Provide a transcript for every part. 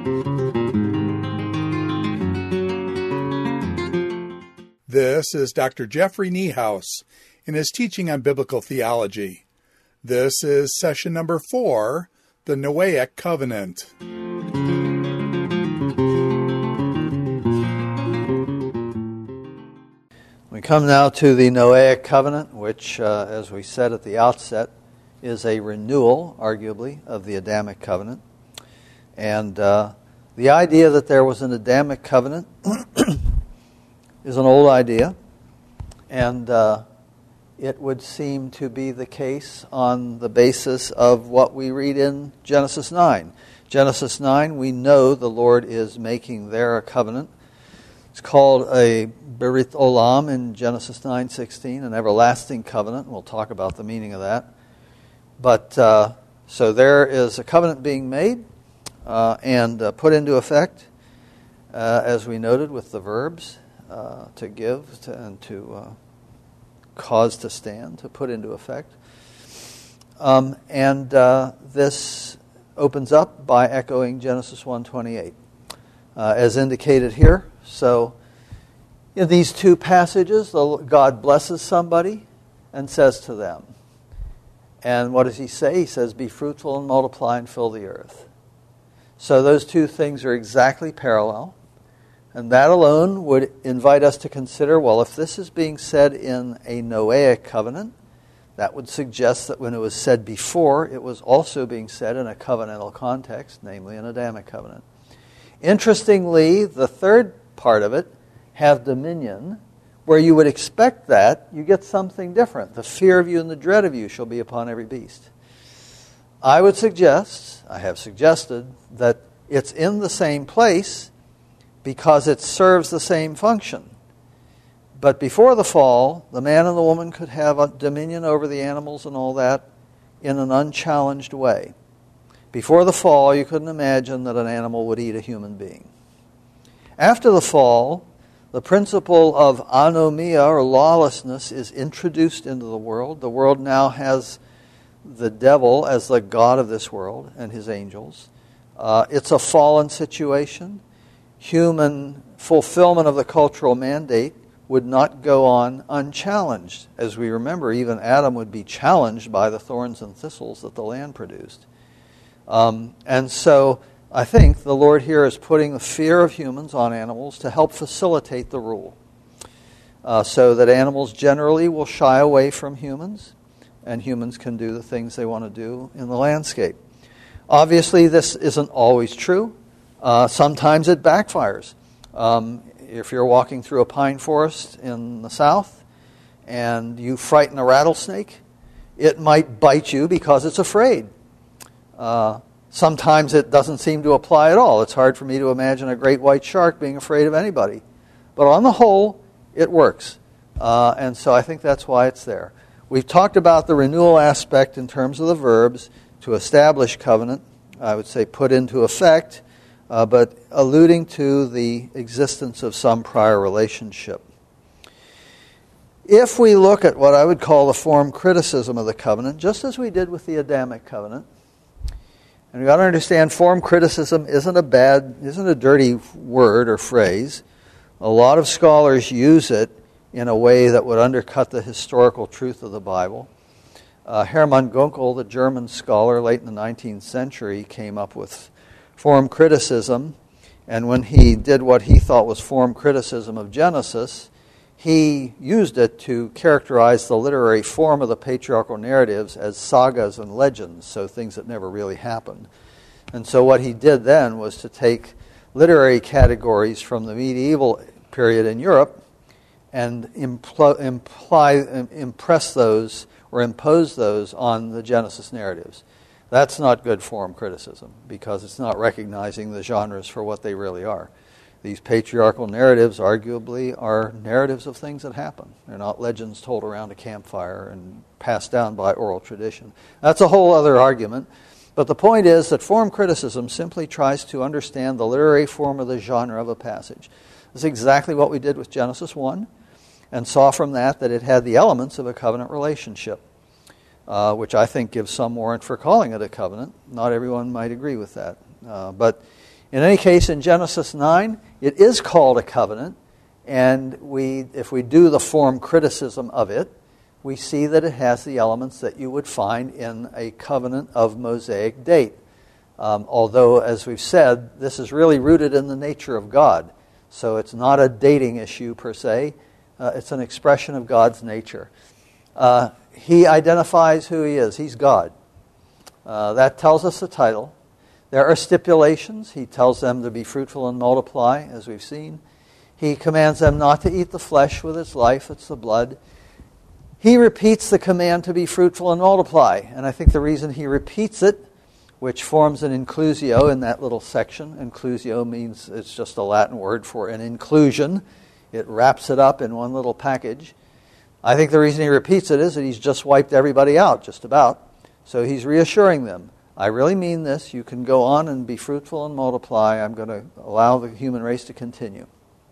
This is Dr. Jeffrey Niehaus in his teaching on biblical theology. This is session number 4, the Noahic Covenant. We come now to the Noahic Covenant, which, as we said at the outset, is a renewal, arguably, of the Adamic Covenant. And the idea that there was an Adamic Covenant is an old idea, and it would seem to be the case on the basis of what we read in Genesis 9. Genesis 9, we know the Lord is making there a covenant. It's called a Berith Olam in Genesis 9:16, an everlasting covenant. We'll talk about the meaning of that. But so there is a covenant being made and put into effect, as we noted with the verbs. To give and to cause to stand, to put into effect. And this opens up by echoing Genesis 1:28, as indicated here. So in these two passages, God blesses somebody and says to them, and what does he say? He says, be fruitful and multiply and fill the earth. So those two things are exactly parallel. And that alone would invite us to consider, well, if this is being said in a Noahic covenant, that would suggest that when it was said before, it was also being said in a covenantal context, namely an Adamic covenant. Interestingly, the third part of it, have dominion, where you would expect that, you get something different. The fear of you and the dread of you shall be upon every beast. I would suggest, I have suggested, that it's in the same place because it serves the same function. But before the fall, the man and the woman could have a dominion over the animals and all that in an unchallenged way. Before the fall, you couldn't imagine that an animal would eat a human being. After the fall, the principle of anomia, or lawlessness, is introduced into the world. The world now has the devil as the god of this world and his angels. It's a fallen situation. Human fulfillment of the cultural mandate would not go on unchallenged. As we remember, even Adam would be challenged by the thorns and thistles that the land produced. And so I think the Lord here is putting the fear of humans on animals to help facilitate the rule. So that animals generally will shy away from humans, and humans can do the things they want to do in the landscape. Obviously, this isn't always true. Sometimes it backfires. If you're walking through a pine forest in the south and you frighten a rattlesnake, it might bite you because it's afraid. Sometimes it doesn't seem to apply at all. It's hard for me to imagine a great white shark being afraid of anybody. But on the whole, it works. And so I think that's why it's there. We've talked about the renewal aspect in terms of the verbs, to establish covenant, I would say put into effect, but alluding to the existence of some prior relationship. If we look at what I would call the form criticism of the covenant, just as we did with the Adamic covenant, and we've got to understand form criticism isn't a dirty word or phrase. A lot of scholars use it in a way that would undercut the historical truth of the Bible. Hermann Gunkel, the German scholar late in the 19th century, came up with form criticism, and when he did what he thought was form criticism of Genesis, he used it to characterize the literary form of the patriarchal narratives as sagas and legends, so things that never really happened. And so what he did then was to take literary categories from the medieval period in Europe and impress those or impose those on the Genesis narratives. That's not good form criticism, because it's not recognizing the genres for what they really are. These patriarchal narratives arguably are narratives of things that happen. They're not legends told around a campfire and passed down by oral tradition. That's a whole other argument. But the point is that form criticism simply tries to understand the literary form of the genre of a passage. That's exactly what we did with Genesis 1, and saw from that it had the elements of a covenant relationship, which I think gives some warrant for calling it a covenant. Not everyone might agree with that. But In any case, in Genesis 9, it is called a covenant, and if we do the form criticism of it, we see that it has the elements that you would find in a covenant of Mosaic date. Although, as we've said, this is really rooted in the nature of God. So it's not a dating issue per se. It's an expression of God's nature. He identifies who he is. He's God. That tells us the title. There are stipulations. He tells them to be fruitful and multiply, as we've seen. He commands them not to eat the flesh with its life, it's the blood. He repeats the command to be fruitful and multiply. And I think the reason he repeats it, which forms an inclusio in that little section, inclusio means it's just a Latin word for an inclusion. It wraps it up in one little package. I think the reason he repeats it is that he's just wiped everybody out, just about. So he's reassuring them, I really mean this. You can go on and be fruitful and multiply. I'm going to allow the human race to continue.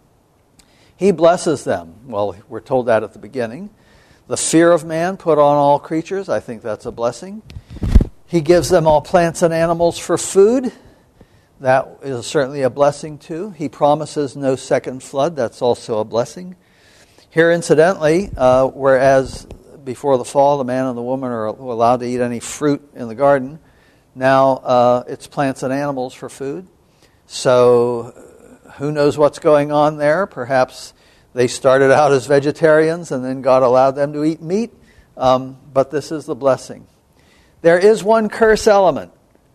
He blesses them. Well, we're told that at the beginning. The fear of man put on all creatures. I think that's a blessing. He gives them all plants and animals for food. That is certainly a blessing too. He promises no second flood. That's also a blessing. Here, incidentally, whereas before the fall the man and the woman are allowed to eat any fruit in the garden, now it's plants and animals for food. So who knows what's going on there? Perhaps they started out as vegetarians and then God allowed them to eat meat. But this is the blessing. There is one curse element.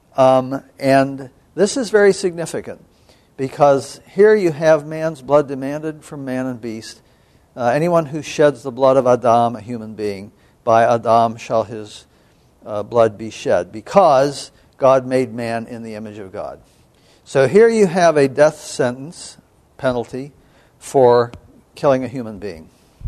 And this is very significant because here you have man's blood demanded from man and beast. Anyone who sheds the blood of Adam, a human being, by Adam shall his blood be shed, because God made man in the image of God. So here you have a death sentence, penalty, for killing a human being.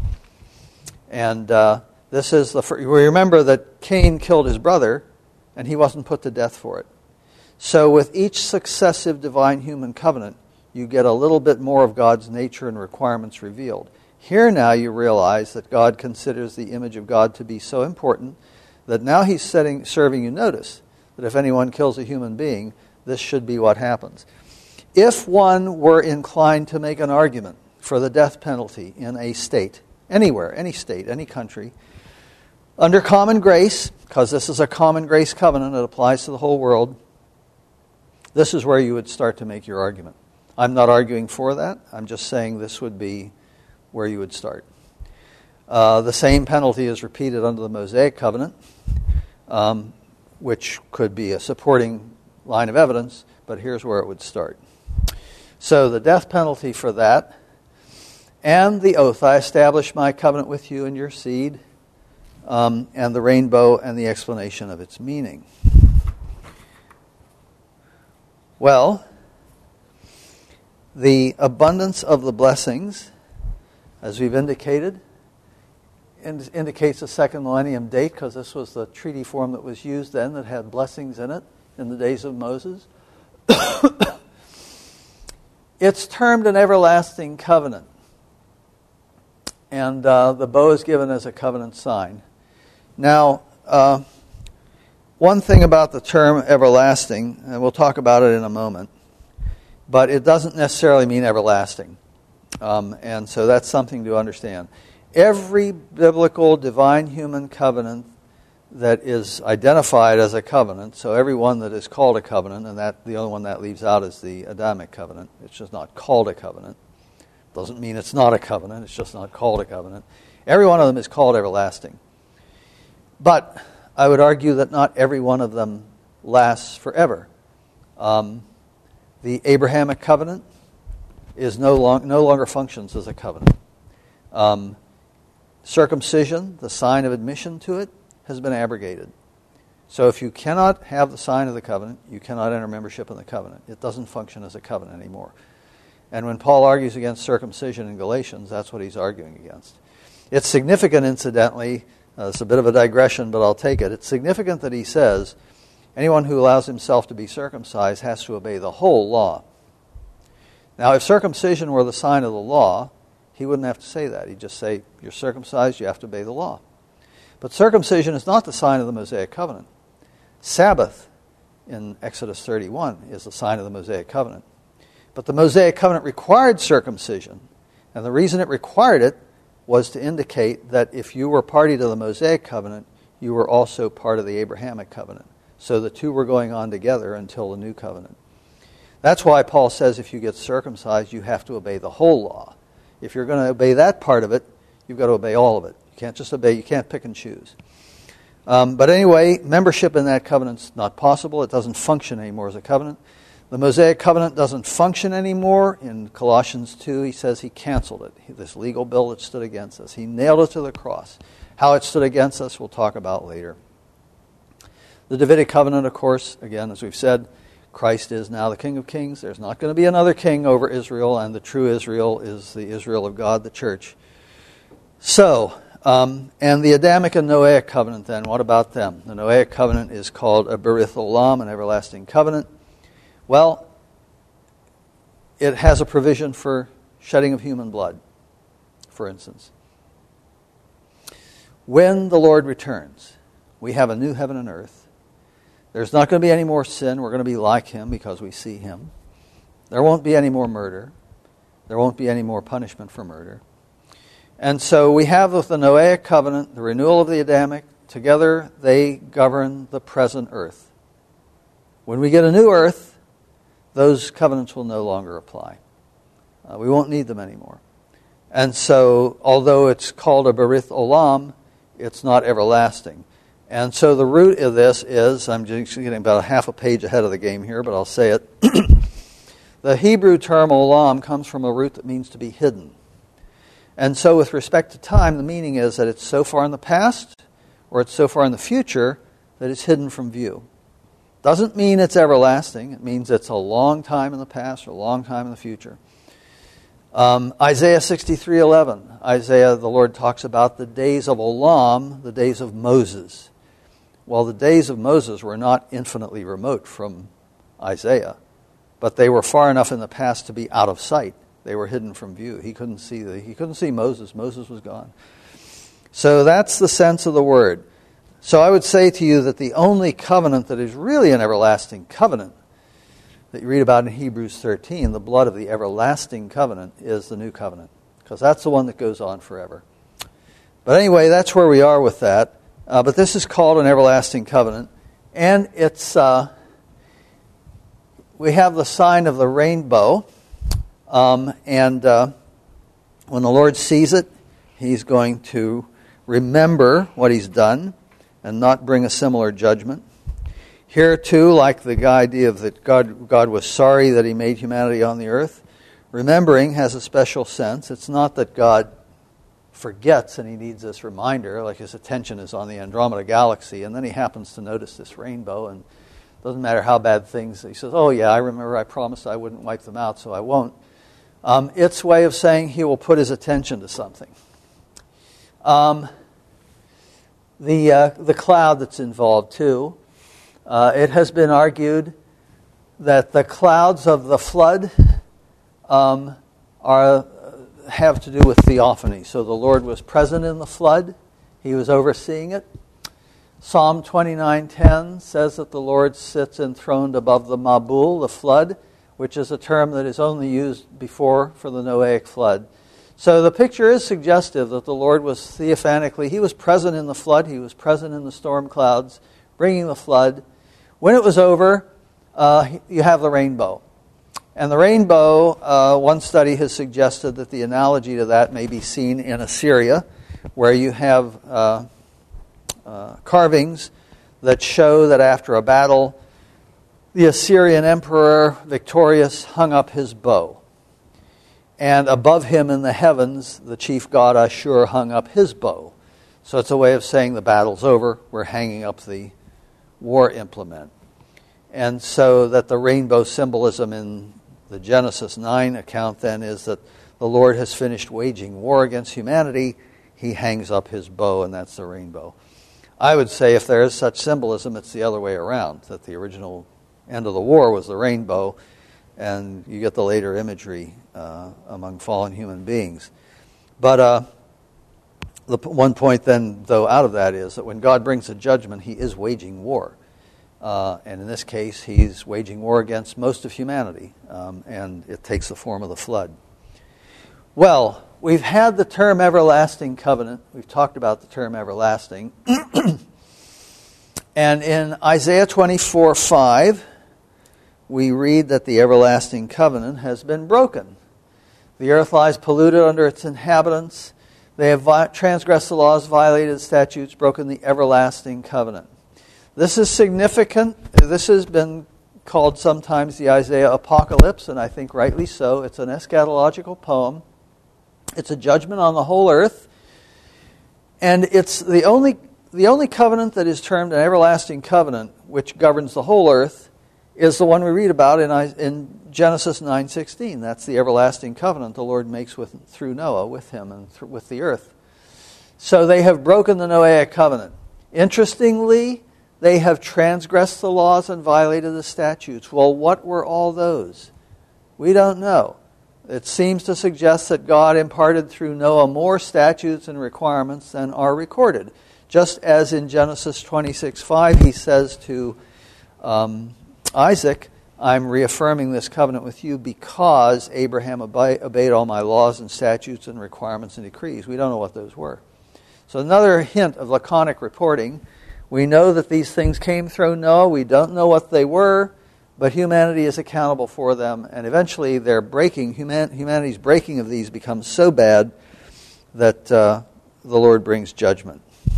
And this is the first. We remember that Cain killed his brother, and he wasn't put to death for it. So with each successive divine-human covenant, you get a little bit more of God's nature and requirements revealed. Here now you realize that God considers the image of God to be so important that now he's serving you notice that if anyone kills a human being, this should be what happens. If one were inclined to make an argument for the death penalty in a state, anywhere, any state, any country, under common grace, because this is a common grace covenant, it applies to the whole world, this is where you would start to make your argument. I'm not arguing for that. I'm just saying this would be where you would start. The same penalty is repeated under the Mosaic covenant, which could be a supporting line of evidence, but here's where it would start. So the death penalty for that, and the oath, I establish my covenant with you and your seed, and the rainbow and the explanation of its meaning. Well, the abundance of the blessings, as we've indicated, indicates a second millennium date, because this was the treaty form that was used then that had blessings in it in the days of Moses. It's termed an everlasting covenant. And the bow is given as a covenant sign. Now, one thing about the term everlasting, and we'll talk about it in a moment, but it doesn't necessarily mean everlasting. And so that's something to understand. Every biblical divine human covenant that is identified as a covenant, so every one that is called a covenant, and that the only one that leaves out is the Adamic covenant. It's just not called a covenant. Doesn't mean it's not a covenant. It's just not called a covenant. Every one of them is called everlasting. But I would argue that not every one of them lasts forever. The Abrahamic covenant is no longer functions as a covenant. Circumcision, the sign of admission to it, has been abrogated. So if you cannot have the sign of the covenant, you cannot enter membership in the covenant. It doesn't function as a covenant anymore. And when Paul argues against circumcision in Galatians, that's what he's arguing against. It's significant, incidentally, it's a bit of a digression, but I'll take it. It's significant that he says anyone who allows himself to be circumcised has to obey the whole law. Now, if circumcision were the sign of the law, he wouldn't have to say that. He'd just say, you're circumcised, you have to obey the law. But circumcision is not the sign of the Mosaic covenant. Sabbath in Exodus 31 is the sign of the Mosaic covenant. But the Mosaic covenant required circumcision. And the reason it required it was to indicate that if you were party to the Mosaic covenant, you were also part of the Abrahamic covenant. So the two were going on together until the new covenant. That's why Paul says if you get circumcised, you have to obey the whole law. If you're going to obey that part of it, you've got to obey all of it. You can't just obey, you can't pick and choose. But anyway, membership in that covenant's not possible. It doesn't function anymore as a covenant. The Mosaic covenant doesn't function anymore. In Colossians 2, he says he canceled it, this legal bill that stood against us. He nailed it to the cross. How it stood against us, we'll talk about later. The Davidic covenant, of course, again, as we've said, Christ is now the King of Kings. There's not going to be another king over Israel, and the true Israel is the Israel of God, the church. So, and the Adamic and Noahic covenant then, what about them? The Noahic covenant is called a Berith Olam, an everlasting covenant. Well, it has a provision for shedding of human blood, for instance. When the Lord returns, we have a new heaven and earth. There's not going to be any more sin. We're going to be like Him because we see Him. There won't be any more murder. There won't be any more punishment for murder. And so we have with the Noahic covenant, the renewal of the Adamic. Together they govern the present earth. When we get a new earth, those covenants will no longer apply. We won't need them anymore. And so, although it's called a Berith Olam, it's not everlasting. And so the root of this is, I'm just getting about a half a page ahead of the game here, but I'll say it. The Hebrew term olam comes from a root that means to be hidden. And so with respect to time, the meaning is that it's so far in the past or it's so far in the future that it's hidden from view. Doesn't mean it's everlasting. It means it's a long time in the past or a long time in the future. Isaiah 63:11. Isaiah, the Lord talks about the days of Olam, the days of Moses. Well, the days of Moses were not infinitely remote from Isaiah, but they were far enough in the past to be out of sight. They were hidden from view. He couldn't see Moses. Moses was gone. So that's the sense of the word. So I would say to you that the only covenant that is really an everlasting covenant that you read about in Hebrews 13, the blood of the everlasting covenant, is the new covenant, because that's the one that goes on forever. But anyway, that's where we are with that. But this is called an everlasting covenant, and it's we have the sign of the rainbow, and when the Lord sees it, He's going to remember what He's done and not bring a similar judgment. Here too, like the idea of that God was sorry that He made humanity on the earth, remembering has a special sense. It's not that God forgets and He needs this reminder, like His attention is on the Andromeda Galaxy, and then He happens to notice this rainbow, and it doesn't matter how bad things, He says, oh yeah, I remember I promised I wouldn't wipe them out, so I won't. It's a way of saying He will put His attention to something. The cloud that's involved too, it has been argued that the clouds of the flood have to do with theophany. So the Lord was present in the flood. He was overseeing it. Psalm 29:10 says that the Lord sits enthroned above the Mabul, the flood, which is a term that is only used before for the Noahic flood. So the picture is suggestive that the Lord was theophanically, He was present in the flood, He was present in the storm clouds, bringing the flood. When it was over, you have the rainbow. And the rainbow, one study has suggested that the analogy to that may be seen in Assyria, where you have carvings that show that after a battle, the Assyrian emperor, victorious, hung up his bow. And above him in the heavens, the chief god Ashur hung up his bow. So it's a way of saying the battle's over, we're hanging up the war implement. And so that the rainbow symbolism in the Genesis 9 account then is that the Lord has finished waging war against humanity. He hangs up His bow, and that's the rainbow. I would say if there is such symbolism, it's the other way around, that the original end of the war was the rainbow, and you get the later imagery among fallen human beings. But the one point then, though, out of that is that when God brings a judgment, He is waging war. And in this case, he's waging war against most of humanity, and it takes the form of the flood. Well, we've had the term everlasting covenant. We've talked about the term everlasting. And in Isaiah 24:5, we read that the everlasting covenant has been broken. The earth lies polluted under its inhabitants. They have transgressed the laws, violated the statutes, broken the everlasting covenant. This is significant. This has been called sometimes the Isaiah Apocalypse, and I think rightly so. It's an eschatological poem. It's a judgment on the whole earth. And it's the only covenant that is termed an everlasting covenant, which governs the whole earth, is the one we read about in Genesis 9:16. That's the everlasting covenant the Lord makes through Noah with him and with the earth. So they have broken the Noahic covenant. Interestingly, they have transgressed the laws and violated the statutes. Well, what were all those? We don't know. It seems to suggest that God imparted through Noah more statutes and requirements than are recorded. Just as in Genesis 26:5, he says to Isaac, I'm reaffirming this covenant with you because Abraham obeyed all my laws and statutes and requirements and decrees. We don't know what those were. So another hint of laconic reporting. We know that these things came through Noah. We don't know what they were, but humanity is accountable for them. And eventually their humanity's breaking of these becomes so bad that the Lord brings judgment.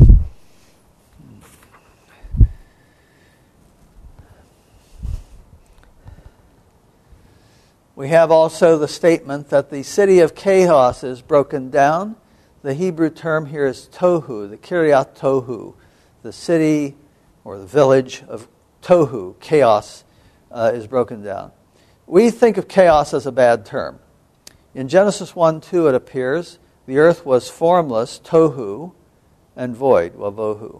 We have also the statement that the city of chaos is broken down. The Hebrew term here is tohu, the Kiryat Tohu. The city or the village of tohu, chaos, is broken down. We think of chaos as a bad term. In Genesis 1:2 it appears the earth was formless, tohu, and void, wavohu.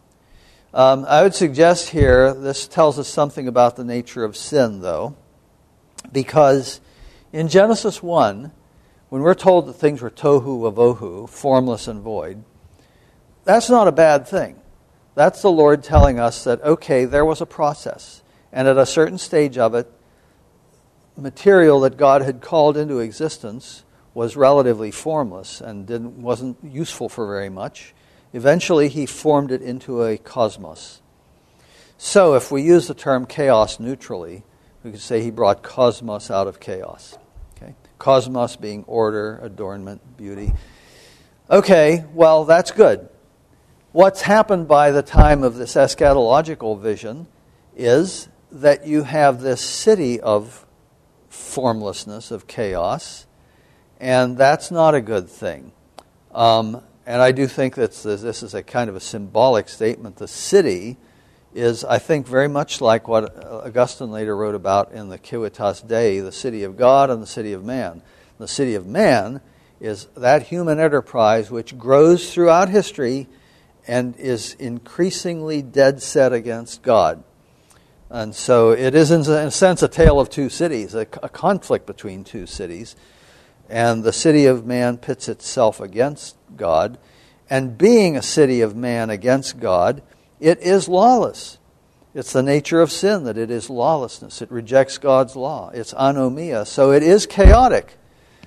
I would suggest here, this tells us something about the nature of sin, though, because in Genesis 1, when we're told that things were tohu, wavohu, formless and void, that's not a bad thing. That's the Lord telling us that, okay, there was a process, and at a certain stage of it, material that God had called into existence was relatively formless and wasn't useful for very much. Eventually, he formed it into a cosmos. So, if we use the term chaos neutrally, we could say he brought cosmos out of chaos. Okay? Cosmos being order, adornment, beauty. Okay, well, that's good. What's happened by the time of this eschatological vision is that you have this city of formlessness, of chaos, and that's not a good thing. And I do think that this is a kind of a symbolic statement. The city is, I think, very much like what Augustine later wrote about in the Civitas Dei, the city of God and the city of man. The city of man is that human enterprise which grows throughout history and is increasingly dead set against God. And so it is, in a sense, a tale of two cities, a conflict between two cities. And the city of man pits itself against God. And being a city of man against God, it is lawless. It's the nature of sin that it is lawlessness. It rejects God's law. It's anomia. So it is chaotic.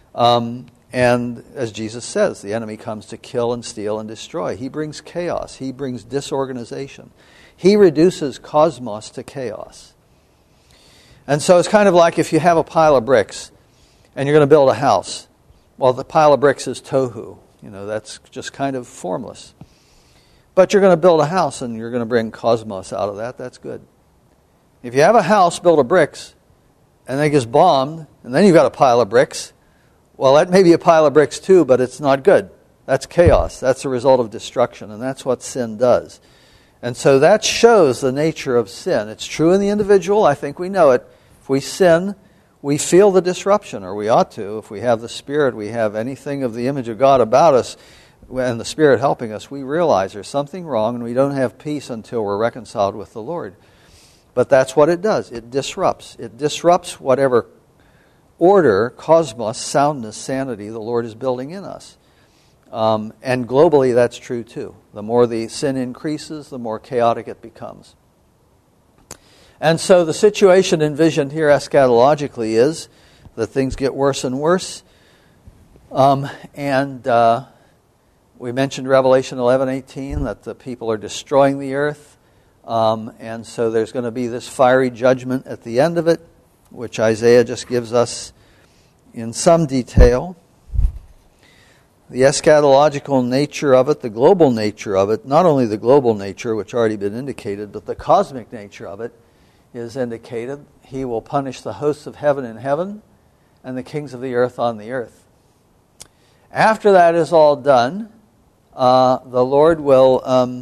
And as Jesus says, the enemy comes to kill and steal and destroy. He brings chaos. He brings disorganization. He reduces cosmos to chaos. And so it's kind of like if you have a pile of bricks and you're going to build a house. Well, the pile of bricks is tohu. That's just kind of formless. But you're going to build a house and you're going to bring cosmos out of that. That's good. If you have a house built of bricks and then it gets bombed and then you've got a pile of bricks, well, that may be a pile of bricks too, but it's not good. That's chaos. That's a result of destruction, and that's what sin does. And so that shows the nature of sin. It's true in the individual. I think we know it. If we sin, we feel the disruption, or we ought to. If we have the Spirit, we have anything of the image of God about us, and the Spirit helping us, we realize there's something wrong, and we don't have peace until we're reconciled with the Lord. But that's what it does. It disrupts. It disrupts whatever order, cosmos, soundness, sanity the Lord is building in us. And globally that's true too. The more the sin increases, the more chaotic it becomes. And so the situation envisioned here eschatologically is that things get worse and worse. We mentioned Revelation 11:18, that the people are destroying the earth. And so there's going to be this fiery judgment at the end of it, which Isaiah just gives us in some detail. The eschatological nature of it, the global nature of it, not only the global nature, which already been indicated, but the cosmic nature of it is indicated. He will punish the hosts of heaven in heaven and the kings of the earth on the earth. After that is all done, the Lord will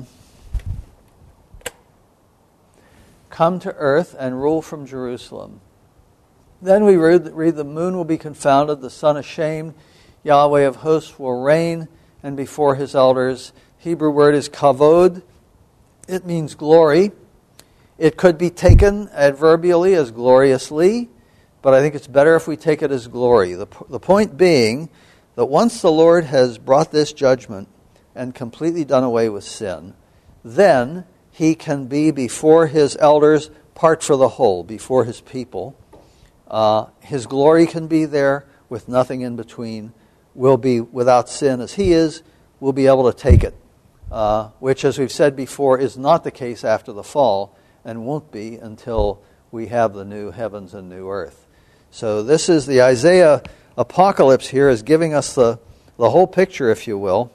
come to earth and rule from Jerusalem. Then we read the moon will be confounded, the sun ashamed, Yahweh of hosts will reign, and before his elders. Hebrew word is kavod. It means glory. It could be taken adverbially as gloriously, but I think it's better if we take it as glory. The point being that once the Lord has brought this judgment and completely done away with sin, then he can be before his elders, part for the whole, before his people. His glory can be there with nothing in between. Will be without sin as he is. We'll be able to take it, which, as we've said before, is not the case after the fall and won't be until we have the new heavens and new earth. So this is the Isaiah apocalypse here is giving us the whole picture, if you will,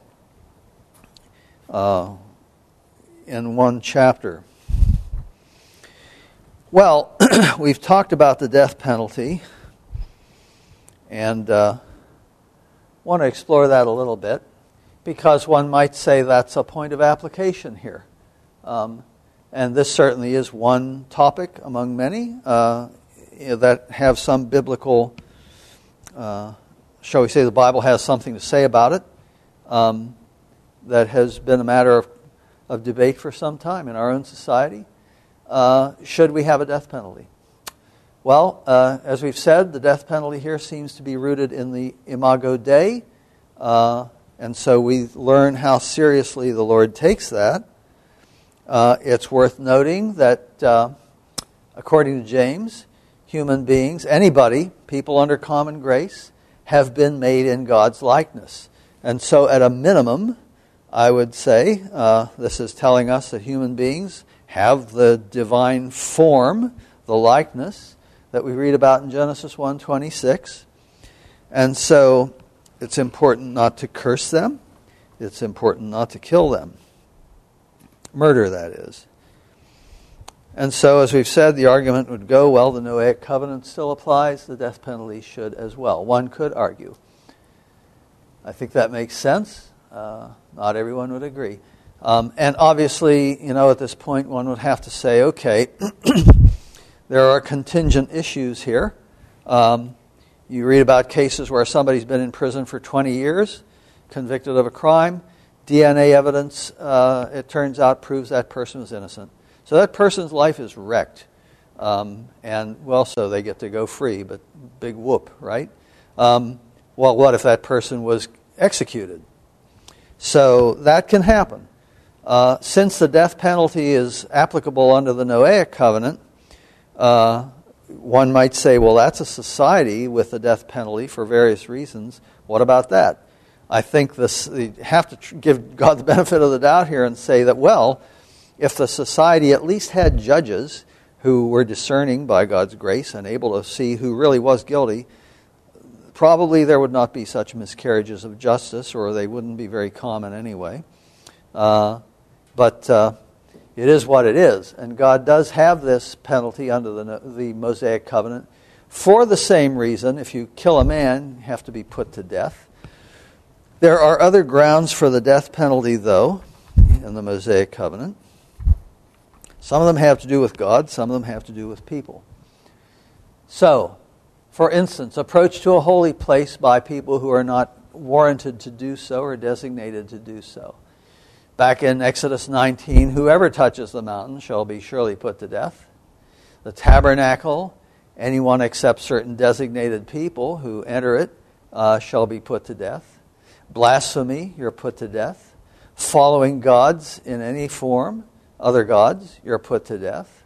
in one chapter. Well, we've talked about the death penalty, and want to explore that a little bit, because one might say that's a point of application here. And this certainly is one topic among many that have some biblical, shall we say the Bible has something to say about it, that has been a matter of debate for some time in our own society. Should we have a death penalty? Well, as we've said, the death penalty here seems to be rooted in the Imago Dei, and so we learn how seriously the Lord takes that. It's worth noting that, according to James, human beings, anybody, people under common grace, have been made in God's likeness. And so at a minimum, I would say, this is telling us that human beings have the divine form, the likeness, that we read about in Genesis 1:26. And so it's important not to curse them. It's important not to kill them. Murder, that is. And so, as we've said, the argument would go, well, the Noahic covenant still applies, the death penalty should as well. One could argue. I think that makes sense. Not everyone would agree. And obviously, at this point, one would have to say, okay, there are contingent issues here. You read about cases where somebody's been in prison for 20 years, convicted of a crime. DNA evidence, it turns out, proves that person was innocent. So that person's life is wrecked. So they get to go free, but big whoop, right? Well, what if that person was executed? So that can happen. Since the death penalty is applicable under the Noahic covenant, one might say, well, that's a society with the death penalty for various reasons. What about that? I think you have to give God the benefit of the doubt here and say that, well, if the society at least had judges who were discerning by God's grace and able to see who really was guilty, probably there would not be such miscarriages of justice, or they wouldn't be very common anyway. But it is what it is. And God does have this penalty under the Mosaic covenant for the same reason. If you kill a man, you have to be put to death. There are other grounds for the death penalty, though, in the Mosaic covenant. Some of them have to do with God, some of them have to do with people. So, for instance, approach to a holy place by people who are not warranted to do so or designated to do so. Back in Exodus 19, whoever touches the mountain shall be surely put to death. The tabernacle, anyone except certain designated people who enter it shall be put to death. Blasphemy, you're put to death. Following gods in any form, other gods, you're put to death.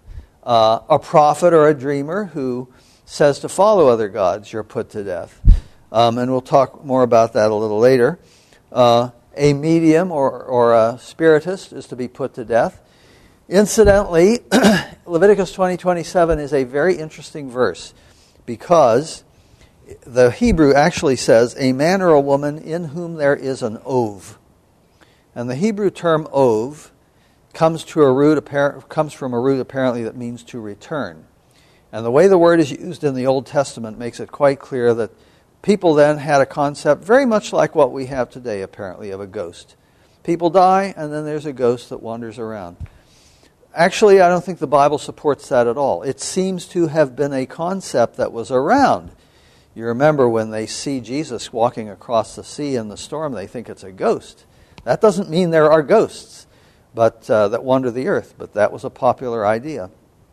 A prophet or a dreamer who says to follow other gods, you're put to death. And we'll talk more about that a little later. A medium or a spiritist is to be put to death. Incidentally, Leviticus 20:27 is a very interesting verse because the Hebrew actually says, a man or a woman in whom there is an ov. And the Hebrew term ov comes from a root apparently that means to return. And the way the word is used in the Old Testament makes it quite clear that people then had a concept very much like what we have today, apparently, of a ghost. People die, and then there's a ghost that wanders around. Actually, I don't think the Bible supports that at all. It seems to have been a concept that was around. You remember when they see Jesus walking across the sea in the storm, they think it's a ghost. That doesn't mean there are ghosts but that wander the earth, but that was a popular idea.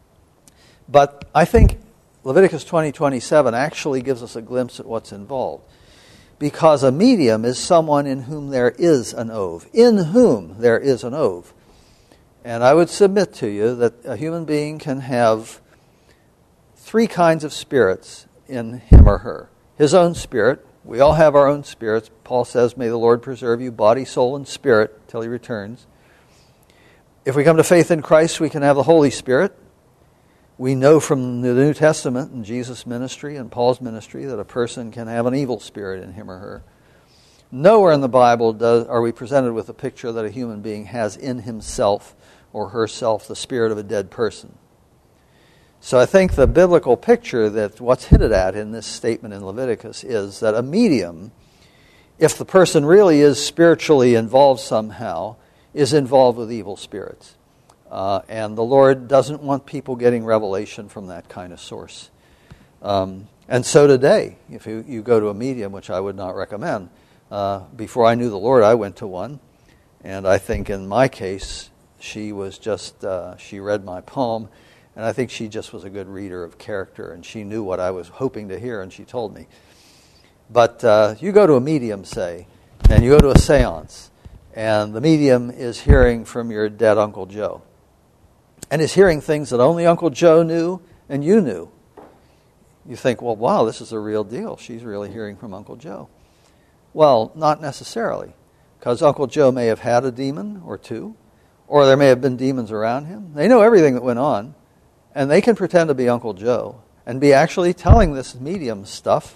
But I think Leviticus 20:27 actually gives us a glimpse at what's involved. Because a medium is someone in whom there is an ov. In whom there is an ov. And I would submit to you that a human being can have three kinds of spirits in him or her. His own spirit. We all have our own spirits. Paul says, may the Lord preserve you, body, soul, and spirit, till he returns. If we come to faith in Christ, we can have the Holy Spirit. We know from the New Testament and Jesus' ministry and Paul's ministry that a person can have an evil spirit in him or her. Nowhere in the Bible are we presented with a picture that a human being has in himself or herself the spirit of a dead person. So I think the biblical picture that what's hinted at in this statement in Leviticus is that a medium, if the person really is spiritually involved somehow, is involved with evil spirits. And the Lord doesn't want people getting revelation from that kind of source. And so today, if you go to a medium, which I would not recommend, before I knew the Lord, I went to one. And I think in my case, she was just, she read my palm, and I think she just was a good reader of character, and she knew what I was hoping to hear, and she told me. But you go to a medium, say, and you go to a seance, and the medium is hearing from your dead Uncle Joe, and is hearing things that only Uncle Joe knew and you knew. You think, well, wow, this is a real deal. She's really hearing from Uncle Joe. Well, not necessarily, because Uncle Joe may have had a demon or two, or there may have been demons around him. They know everything that went on, and they can pretend to be Uncle Joe and be actually telling this medium stuff.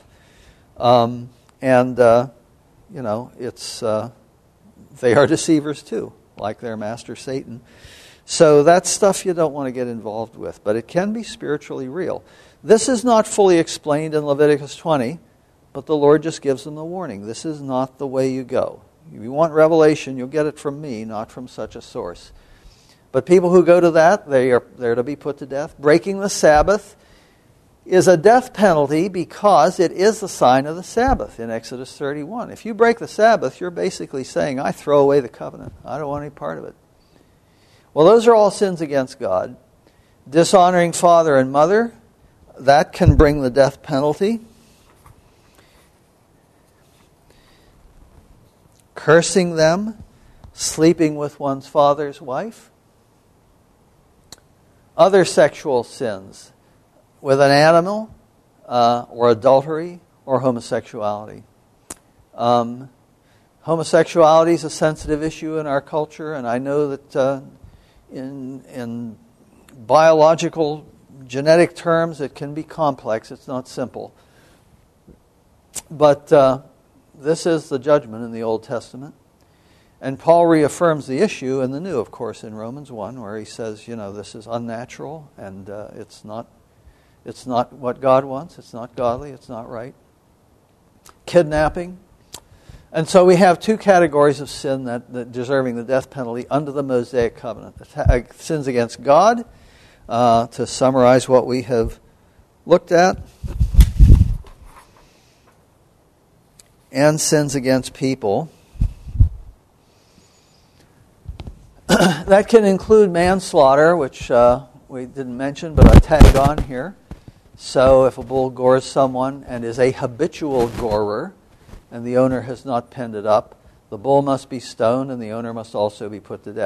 It's they are deceivers too, like their master Satan. So that's stuff you don't want to get involved with, but it can be spiritually real. This is not fully explained in Leviticus 20, but the Lord just gives them the warning. This is not the way you go. If you want revelation, you'll get it from me, not from such a source. But people who go to that, they're to be put to death. Breaking the Sabbath is a death penalty because it is the sign of the Sabbath in Exodus 31. If you break the Sabbath, you're basically saying, I throw away the covenant. I don't want any part of it. Well, those are all sins against God. Dishonoring father and mother, that can bring the death penalty. Cursing them, sleeping with one's father's wife. Other sexual sins with an animal, or adultery, or homosexuality. Homosexuality is a sensitive issue in our culture, and I know that in biological, genetic terms, it can be complex. It's not simple. But this is the judgment in the Old Testament. And Paul reaffirms the issue in the New, of course, in Romans 1, where he says, this is unnatural, and it's not what God wants. It's not godly. It's not right. Kidnapping. And so we have two categories of sin that deserving the death penalty under the Mosaic covenant. Sins against God, to summarize what we have looked at, and sins against people. That can include manslaughter, which we didn't mention, but I tagged on here. So if a bull gores someone and is a habitual gorer, and the owner has not penned it up, the bull must be stoned and the owner must also be put to death.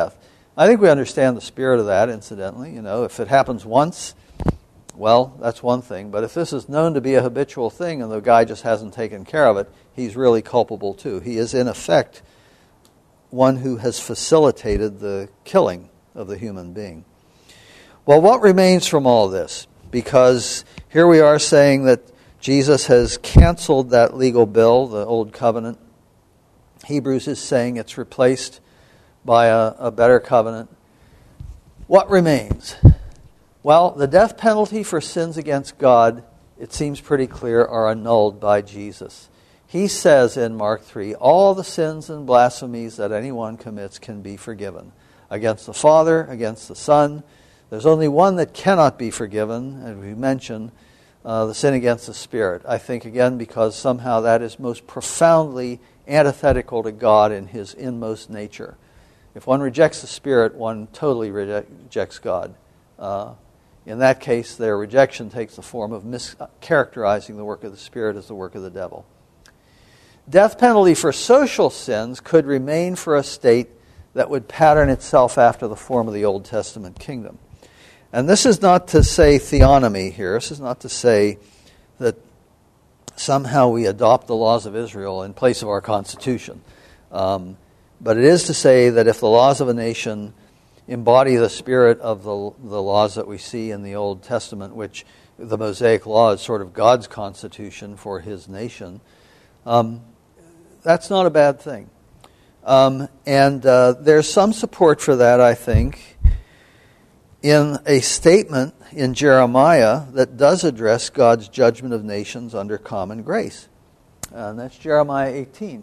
I think we understand the spirit of that, incidentally. If it happens once, well, that's one thing. But if this is known to be a habitual thing and the guy just hasn't taken care of it, he's really culpable too. He is, in effect, one who has facilitated the killing of the human being. Well, what remains from all this? Because here we are saying that Jesus has canceled that legal bill, the old covenant. Hebrews is saying it's replaced by a better covenant. What remains? Well, the death penalty for sins against God, it seems pretty clear, are annulled by Jesus. He says in Mark 3, all the sins and blasphemies that anyone commits can be forgiven. Against the Father, against the Son. There's only one that cannot be forgiven, as we mentioned, the sin against the Spirit. I think, again, because somehow that is most profoundly antithetical to God in his inmost nature. If one rejects the Spirit, one totally rejects God. In that case, their rejection takes the form of mischaracterizing the work of the Spirit as the work of the devil. Death penalty for social sins could remain for a state that would pattern itself after the form of the Old Testament kingdom. And this is not to say theonomy here. This is not to say that somehow we adopt the laws of Israel in place of our Constitution. But it is to say that if the laws of a nation embody the spirit of the laws that we see in the Old Testament, which the Mosaic Law is sort of God's constitution for his nation, that's not a bad thing. And there's some support for that, I think, in a statement in Jeremiah that does address God's judgment of nations under common grace. And that's Jeremiah 18.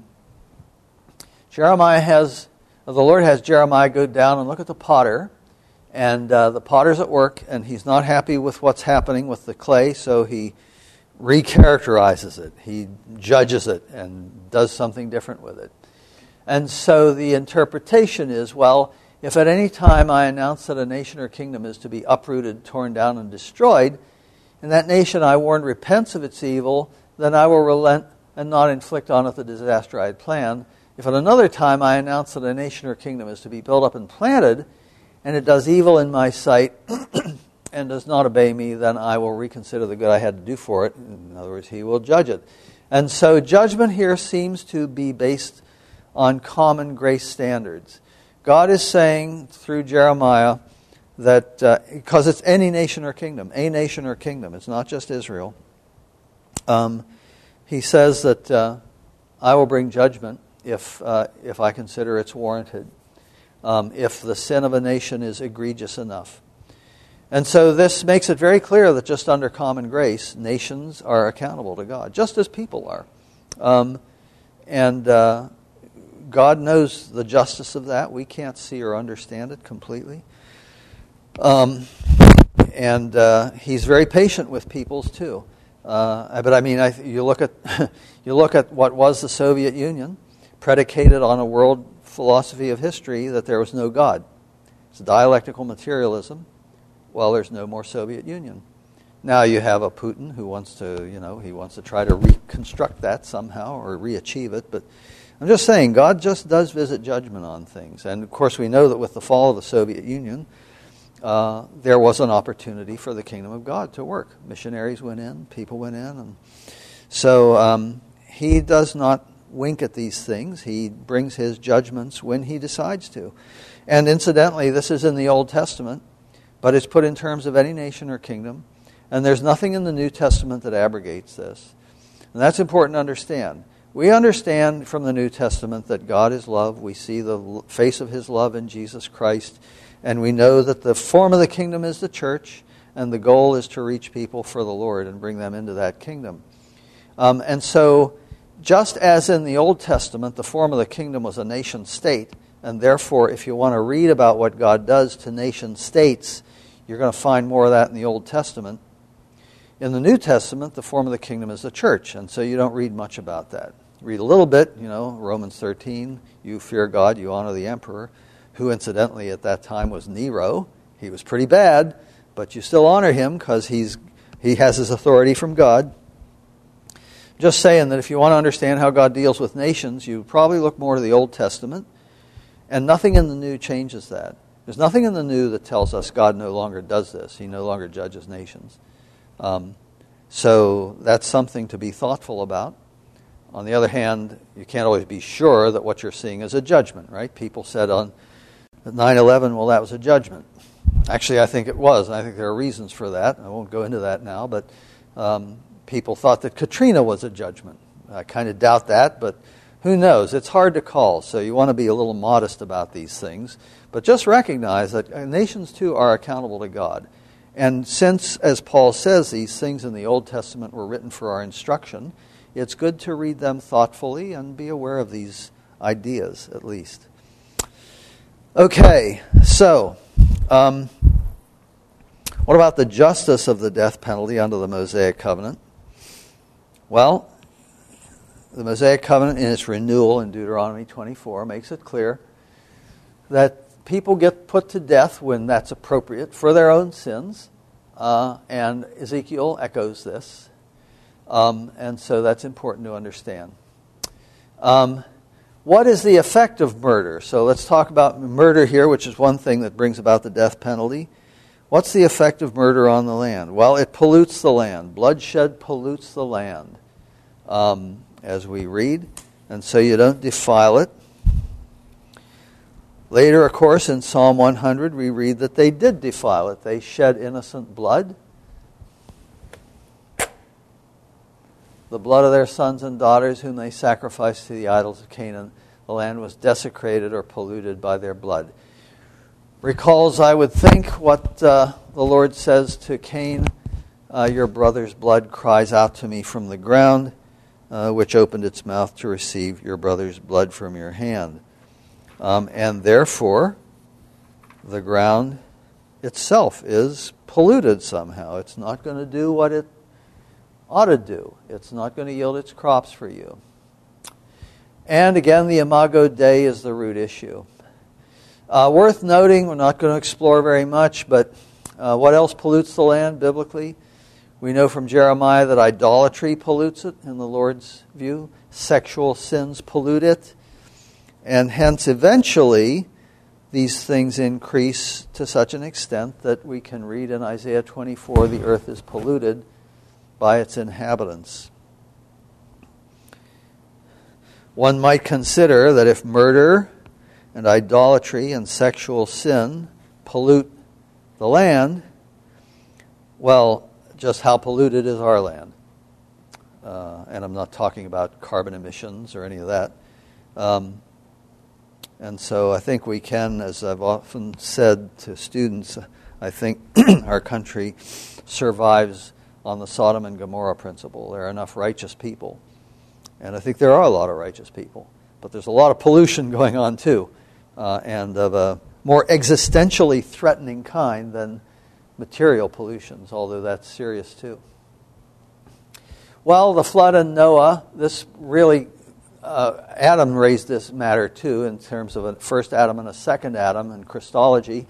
The Lord has Jeremiah go down and look at the potter, and the potter's at work, and he's not happy with what's happening with the clay, so he recharacterizes it. He judges it and does something different with it. And so the interpretation is, well, if at any time I announce that a nation or kingdom is to be uprooted, torn down, and destroyed, and that nation I warned repents of its evil, then I will relent and not inflict on it the disaster I had planned. If at another time I announce that a nation or kingdom is to be built up and planted, and it does evil in my sight and does not obey me, then I will reconsider the good I had to do for it. In other words, he will judge it. And so judgment here seems to be based on common grace standards. God is saying through Jeremiah that, because it's any nation or kingdom, a nation or kingdom, it's not just Israel, he says that I will bring judgment if I consider it's warranted, if the sin of a nation is egregious enough. And so this makes it very clear that just under common grace, nations are accountable to God, just as people are. And God knows the justice of that. We can't see or understand it completely. And he's very patient with peoples too. But I mean, you look at what was the Soviet Union, predicated on a world philosophy of history that there was no God. It's dialectical materialism. Well, there's no more Soviet Union. Now you have a Putin who wants to try to reconstruct that somehow or re-achieve it. But I'm just saying, God just does visit judgment on things. And of course we know that with the fall of the Soviet Union, there was an opportunity for the kingdom of God to work. Missionaries went in, people went in. And so he does not wink at these things. He brings his judgments when he decides to. And incidentally, this is in the Old Testament, but it's put in terms of any nation or kingdom. And there's nothing in the New Testament that abrogates this. And that's important to understand. We understand from the New Testament that God is love. We see the face of his love in Jesus Christ. And we know that the form of the kingdom is the church, and the goal is to reach people for the Lord and bring them into that kingdom. And so, just as in the Old Testament, the form of the kingdom was a nation state, and therefore, if you want to read about what God does to nation states, you're going to find more of that in the Old Testament. In the New Testament, the form of the kingdom is the church, and so you don't read much about that. Read a little bit, Romans 13, you fear God, you honor the emperor, who incidentally at that time was Nero. He was pretty bad, but you still honor him because he has his authority from God. Just saying that if you want to understand how God deals with nations, you probably look more to the Old Testament, and nothing in the New changes that. There's nothing in the New that tells us God no longer does this. He no longer judges nations. So that's something to be thoughtful about. On the other hand, you can't always be sure that what you're seeing is a judgment, right? People said on 9/11, well, that was a judgment. Actually, I think it was, and I think there are reasons for that. I won't go into that now, but people thought that Katrina was a judgment. I kind of doubt that, but who knows? It's hard to call, so you want to be a little modest about these things. But just recognize that nations, too, are accountable to God. And since, as Paul says, these things in the Old Testament were written for our instruction, it's good to read them thoughtfully and be aware of these ideas, at least. Okay, so what about the justice of the death penalty under the Mosaic Covenant? Well, the Mosaic Covenant in its renewal in Deuteronomy 24 makes it clear that people get put to death when that's appropriate for their own sins, and Ezekiel echoes this, and so that's important to understand. What is the effect of murder? So let's talk about murder here, which is one thing that brings about the death penalty. What's the effect of murder on the land? Well, it pollutes the land. Bloodshed pollutes the land, as we read, and so you don't defile it. Later, of course, in Psalm 100, we read that they did defile it. They shed innocent blood. The blood of their sons and daughters whom they sacrificed to the idols of Canaan. The land was desecrated or polluted by their blood. Recalls, I would think, what the Lord says to Cain, your brother's blood cries out to me from the ground, which opened its mouth to receive your brother's blood from your hand. And therefore, the ground itself is polluted somehow. It's not going to do what it ought to do. It's not going to yield its crops for you. And again, the Imago Dei is the root issue. Worth noting, we're not going to explore very much, but what else pollutes the land biblically? We know from Jeremiah that idolatry pollutes it in the Lord's view. Sexual sins pollute it. And hence, eventually, these things increase to such an extent that we can read in Isaiah 24, the earth is polluted by its inhabitants. One might consider that if murder and idolatry and sexual sin pollute the land, well, just how polluted is our land? And I'm not talking about carbon emissions or any of that. And so I think we can, as I've often said to students, I think our country survives on the Sodom and Gomorrah principle. There are enough righteous people. And I think there are a lot of righteous people. But there's a lot of pollution going on too, and of a more existentially threatening kind than material pollutions, although that's serious too. Well, the flood and Noah, this really, Adam raised this matter too in terms of a first Adam and a second Adam in Christology.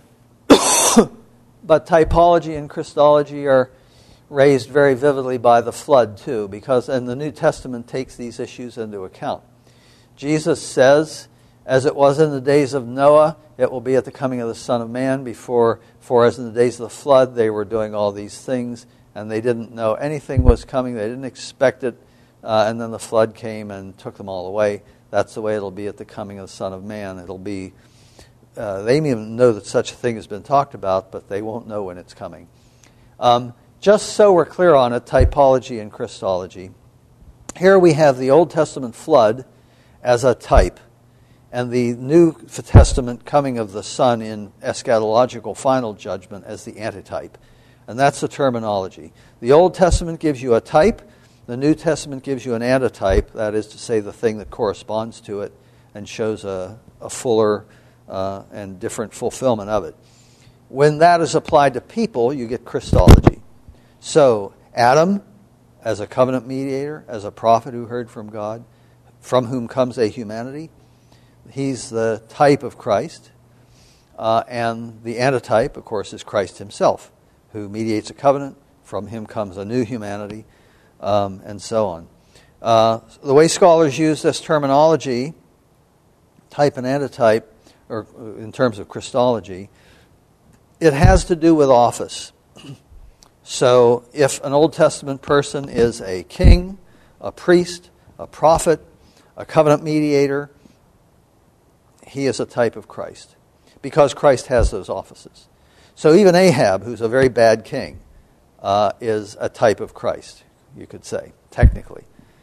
But typology and Christology are raised very vividly by the flood too, because and the New Testament takes these issues into account. Jesus says, as it was in the days of Noah, it will be at the coming of the Son of Man. For as in the days of the flood, they were doing all these things, and they didn't know anything was coming. They didn't expect it, and then the flood came and took them all away. That's the way it'll be at the coming of the Son of Man. It'll be, they may even know that such a thing has been talked about, but they won't know when it's coming. Just so we're clear on it, typology and Christology. Here we have the Old Testament flood as a type, and the New Testament coming of the Son in eschatological final judgment as the antitype. And that's the terminology. The Old Testament gives you a type, the New Testament gives you an antitype, that is to say the thing that corresponds to it and shows a fuller and different fulfillment of it. When that is applied to people, you get Christology. So, Adam, as a covenant mediator, as a prophet who heard from God, from whom comes a humanity, he's the type of Christ. And the antitype, of course, is Christ himself, who mediates a covenant. From him comes a new humanity, and so on. The way scholars use this terminology, type and antitype, or in terms of Christology, it has to do with office. So if an Old Testament person is a king, a priest, a prophet, a covenant mediator, he is a type of Christ, because Christ has those offices. So even Ahab, who's a very bad king, is a type of Christ, you could say, technically.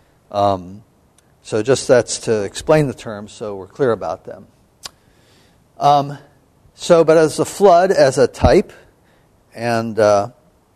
So just that's to explain the terms so we're clear about them. But as the flood as a type, and the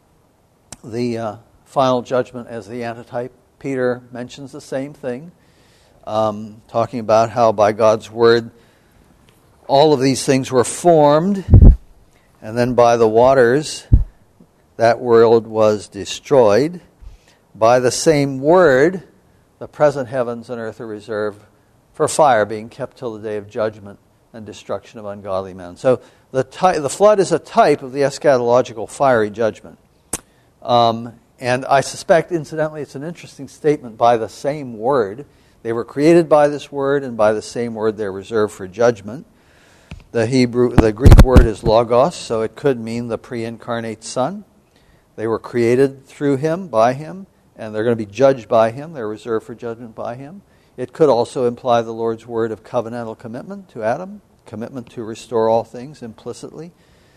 final judgment as the antitype, Peter mentions the same thing, talking about how by God's word all of these things were formed, and then by the waters that world was destroyed. By the same word, the present heavens and earth are reserved for fire, being kept till the day of judgment and destruction of ungodly men. So the flood is a type of the eschatological fiery judgment. And I suspect, incidentally, it's an interesting statement, by the same word. They were created by this word, and by the same word they're reserved for judgment. The Greek word is logos, so it could mean the pre-incarnate Son. They were created through him, by him, and they're going to be judged by him. They're reserved for judgment by him. It could also imply the Lord's word of covenantal commitment to Adam, commitment to restore all things implicitly.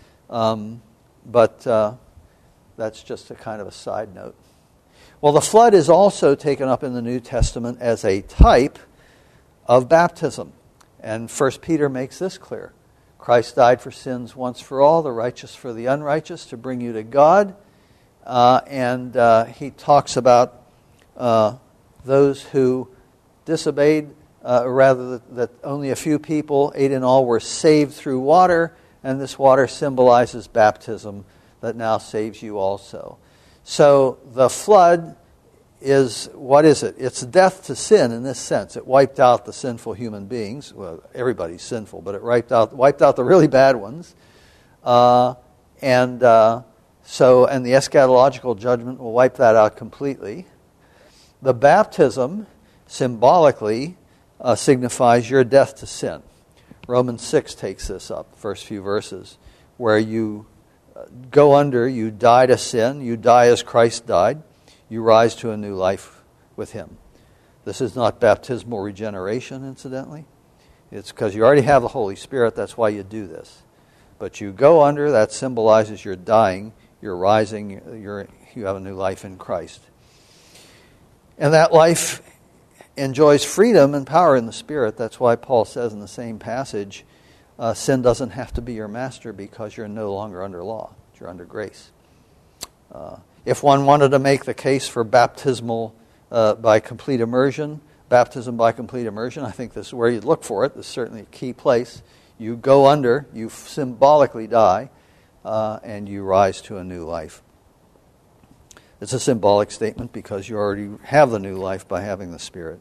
But that's just a kind of a side note. Well, the flood is also taken up in the New Testament as a type of baptism. And 1 Peter makes this clear. Christ died for sins once for all, the righteous for the unrighteous, to bring you to God. And he talks about those who disobeyed, rather that only a few people, 8 in all, were saved through water, and this water symbolizes baptism that now saves you also. So the flood is, what is it? It's death to sin in this sense. It wiped out the sinful human beings. Well, everybody's sinful, but it wiped out the really bad ones. And the eschatological judgment will wipe that out completely. The baptism symbolically signifies your death to sin. Romans 6 takes this up, first few verses, where you go under, you die to sin, you die as Christ died, you rise to a new life with him. This is not baptismal regeneration, incidentally. It's because you already have the Holy Spirit, that's why you do this. But you go under, that symbolizes you're dying, you're rising, you have a new life in Christ. And that life enjoys freedom and power in the Spirit. That's why Paul says in the same passage, sin doesn't have to be your master because you're no longer under law. You're under grace. If one wanted to make the case for baptismal by complete immersion, baptism by complete immersion, I think this is where you'd look for it. This is certainly a key place. You go under, you symbolically die, and you rise to a new life. It's a symbolic statement because you already have the new life by having the Spirit.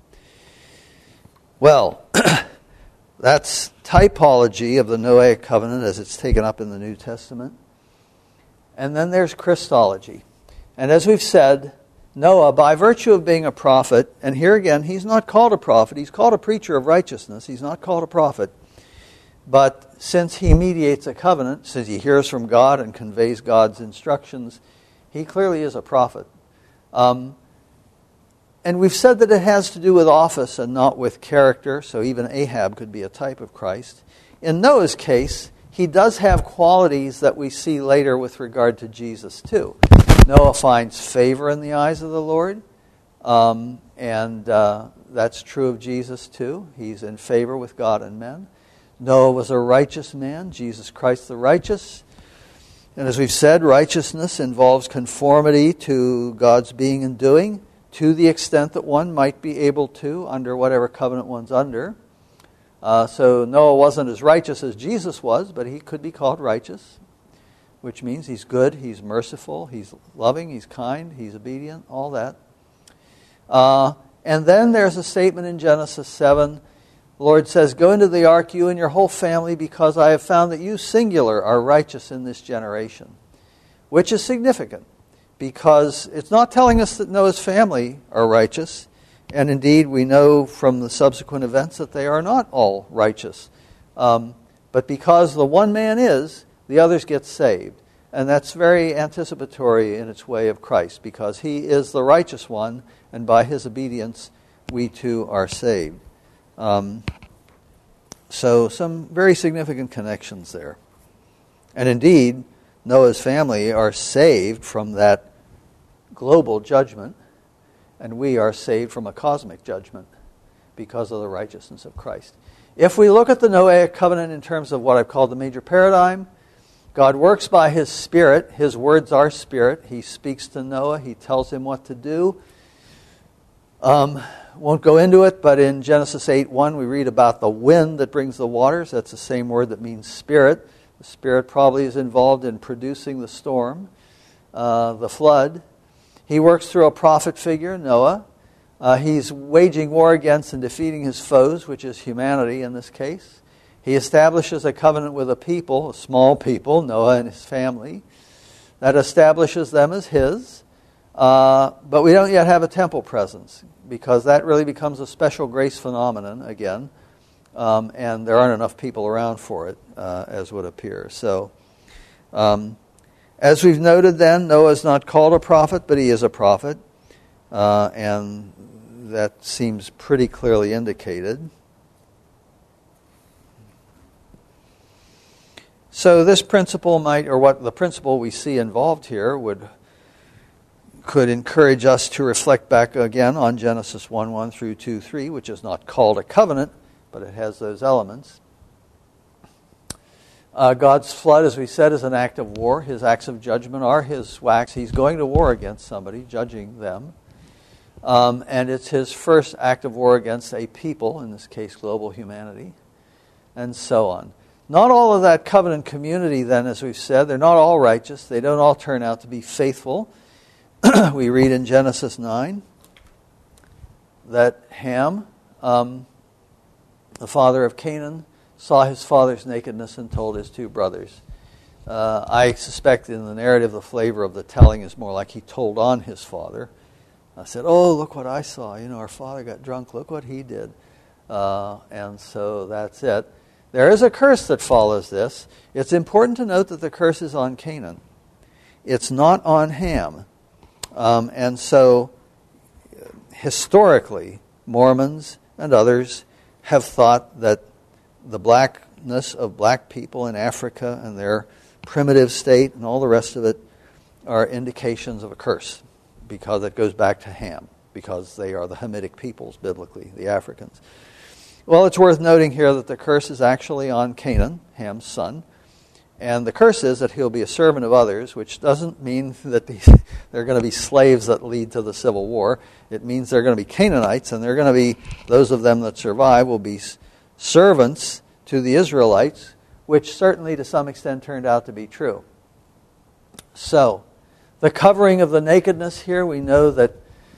Well, that's typology of the Noahic covenant as it's taken up in the New Testament. And then there's Christology. And as we've said, Noah, by virtue of being a prophet, and here again, he's not called a prophet, he's called a preacher of righteousness, he's not called a prophet. But since he mediates a covenant, since he hears from God and conveys God's instructions, he clearly is a prophet. And we've said that it has to do with office and not with character, so even Ahab could be a type of Christ. In Noah's case, he does have qualities that we see later with regard to Jesus too. Noah finds favor in the eyes of the Lord, and that's true of Jesus too. He's in favor with God and men. Noah was a righteous man, Jesus Christ the righteous. And as we've said, righteousness involves conformity to God's being and doing, to the extent that one might be able to under whatever covenant one's under. So Noah wasn't as righteous as Jesus was, but he could be called righteous, which means he's good, he's merciful, he's loving, he's kind, he's obedient, all that. And then there's a statement in Genesis 7. The Lord says, "Go into the ark, you and your whole family, because I have found that you, singular, are righteous in this generation." Which is significant, because it's not telling us that Noah's family are righteous. And indeed, we know from the subsequent events that they are not all righteous. But because the one man is, the others get saved. And that's very anticipatory in its way of Christ, because he is the righteous one, and by his obedience we too are saved. So some very significant connections there. And indeed, Noah's family are saved from that global judgment, and we are saved from a cosmic judgment because of the righteousness of Christ. If we look at the Noahic covenant in terms of what I've called the major paradigm, God works by his Spirit. His words are Spirit. He speaks to Noah. He tells him what to do. Won't go into it, but in Genesis 8:1 we read about the wind that brings the waters. That's the same word that means Spirit. The Spirit probably is involved in producing the storm, the flood. He works through a prophet figure, Noah. He's waging war against and defeating his foes, which is humanity in this case. He establishes a covenant with a people, a small people, Noah and his family, that establishes them as his. But we don't yet have a temple presence, because that really becomes a special grace phenomenon again, and there aren't enough people around for it, as would appear. So, as we've noted then, Noah is not called a prophet, but he is a prophet, and that seems pretty clearly indicated. So this principle might, or what the principle we see involved here could encourage us to reflect back again on Genesis 1:1 through 2:3, which is not called a covenant, but it has those elements. God's flood, as we said, is an act of war. His acts of judgment are his wax. He's going to war against somebody, judging them. And it's his first act of war against a people, in this case global humanity, and so on. Not all of that covenant community then, as we've said, they're not all righteous. They don't all turn out to be faithful. We read in Genesis 9 that Ham, the father of Canaan, saw his father's nakedness and told his two brothers. I suspect in the narrative the flavor of the telling is more like he told on his father. I said, oh, look what I saw. Our father got drunk. Look what he did. And so that's it. There is a curse that follows this. It's important to note that the curse is on Canaan. It's not on Ham. And so, historically, Mormons and others have thought that the blackness of black people in Africa and their primitive state and all the rest of it are indications of a curse, because it goes back to Ham, because they are the Hamitic peoples, biblically, the Africans. Well, it's worth noting here that the curse is actually on Canaan, Ham's son. And the curse is that he'll be a servant of others, which doesn't mean that they're going to be slaves that lead to the civil war. It means they're going to be Canaanites, and they're going to be, those of them that survive will be servants to the Israelites, which certainly to some extent turned out to be true. So, the covering of the nakedness here, we know that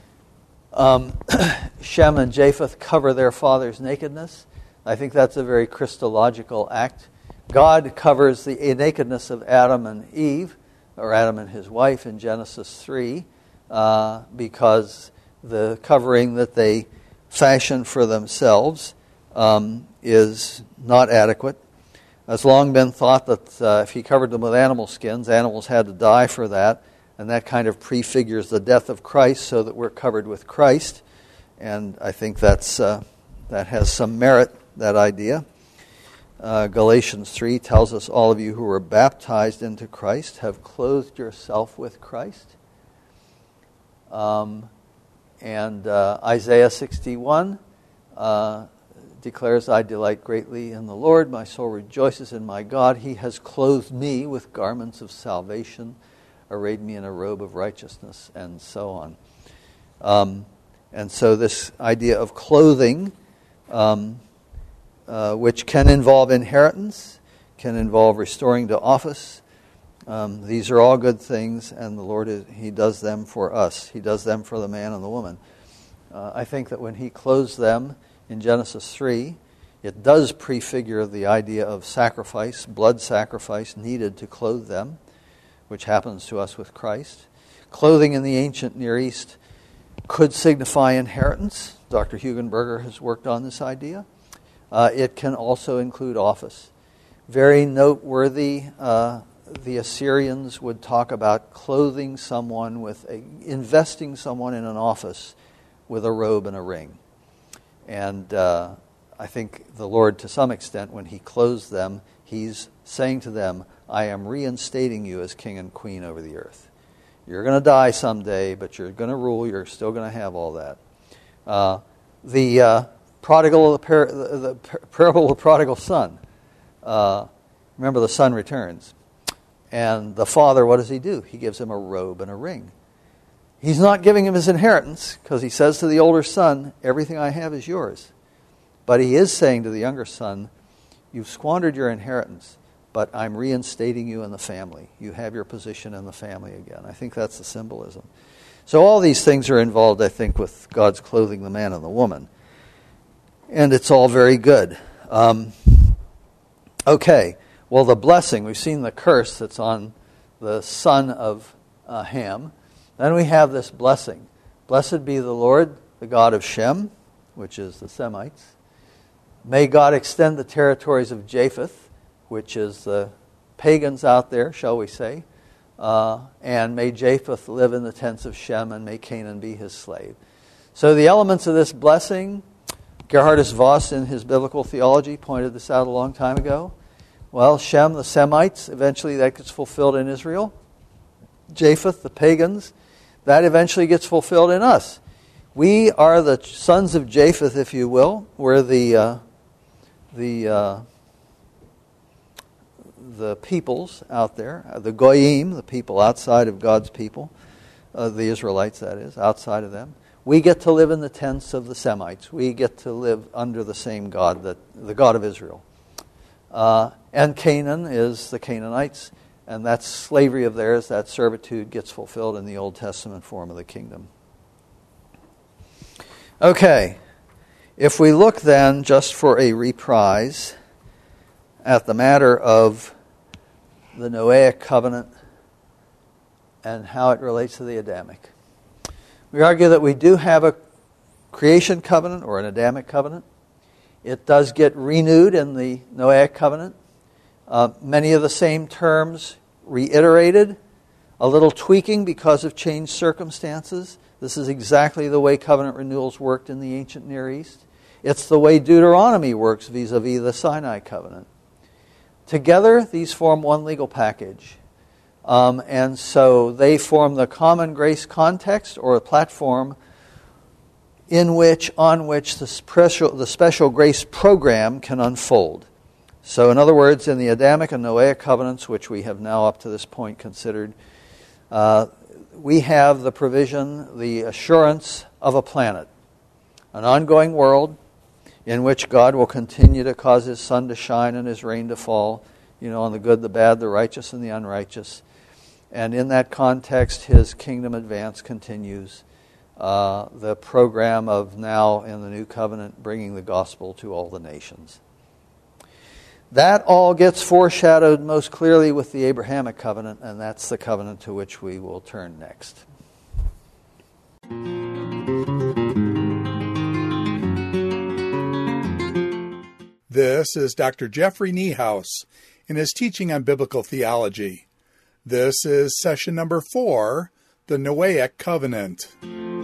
Shem and Japheth cover their father's nakedness. I think that's a very Christological act. God covers the nakedness of Adam and Eve, or Adam and his wife in Genesis 3, because the covering that they fashion for themselves is not adequate. It's long been thought that if he covered them with animal skins, animals had to die for that, and that kind of prefigures the death of Christ so that we're covered with Christ. And I think that has some merit, that idea. Galatians 3 tells us, all of you who were baptized into Christ have clothed yourself with Christ. And Isaiah 61 declares, I delight greatly in the Lord. My soul rejoices in my God. He has clothed me with garments of salvation, arrayed me in a robe of righteousness, and so on. And so this idea of clothing, which can involve inheritance, can involve restoring to office, these are all good things, and the Lord, He does them for us. He does them for the man and the woman. I think that when He clothes them in Genesis 3, it does prefigure the idea of sacrifice, blood sacrifice needed to clothe them, which happens to us with Christ. Clothing in the ancient Near East could signify inheritance. Dr. Hugenberger has worked on this idea. It can also include office. Very noteworthy, the Assyrians would talk about clothing someone investing someone in an office with a robe and a ring. And I think the Lord, to some extent, when he clothes them, he's saying to them, I am reinstating you as king and queen over the earth. You're going to die someday, but you're going to rule. You're still going to have all that. The parable of the prodigal son. Remember, the son returns. And the father, what does he do? He gives him a robe and a ring. He's not giving him his inheritance, because he says to the older son, everything I have is yours. But he is saying to the younger son, you've squandered your inheritance, but I'm reinstating you in the family. You have your position in the family again. I think that's the symbolism. So all these things are involved, I think, with God's clothing the man and the woman. And it's all very good. Okay, well, the blessing, we've seen the curse that's on the son of Ham. Then we have this blessing. Blessed be the Lord, the God of Shem, which is the Semites. May God extend the territories of Japheth, which is the pagans out there, shall we say. And may Japheth live in the tents of Shem, and may Canaan be his slave. So the elements of this blessing, Gerhardus Voss in his biblical theology pointed this out a long time ago. Well, Shem, the Semites, eventually that gets fulfilled in Israel. Japheth, the pagans, that eventually gets fulfilled in us. We are the sons of Japheth, if you will. We're the peoples out there, the Goyim, the people outside of God's people, the Israelites, that is, outside of them. We get to live in the tents of the Semites. We get to live under the same God, the God of Israel. And Canaan is the Canaanites, and that slavery of theirs, that servitude, gets fulfilled in the Old Testament form of the kingdom. Okay, if we look then, just for a reprise, at the matter of the Noahic covenant and how it relates to the Adamic. We argue that we do have a creation covenant or an Adamic covenant. It does get renewed in the Noahic covenant. Many of the same terms reiterated, a little tweaking because of changed circumstances. This is exactly the way covenant renewals worked in the ancient Near East. It's the way Deuteronomy works vis-a-vis the Sinai covenant. Together, these form one legal package. And so they form the common grace context, or a platform on which the special grace program can unfold. So in other words, in the Adamic and Noahic covenants, which we have now up to this point considered, we have the provision, the assurance of a planet, an ongoing world in which God will continue to cause his sun to shine and his rain to fall, on the good, the bad, the righteous, and the unrighteous. And in that context, his kingdom advance continues. The program of now in the new covenant, bringing the gospel to all the nations. That all gets foreshadowed most clearly with the Abrahamic covenant, and that's the covenant to which we will turn next. This is Dr. Jeffrey Niehaus in his teaching on biblical theology. This is session number 4, the Noahic Covenant.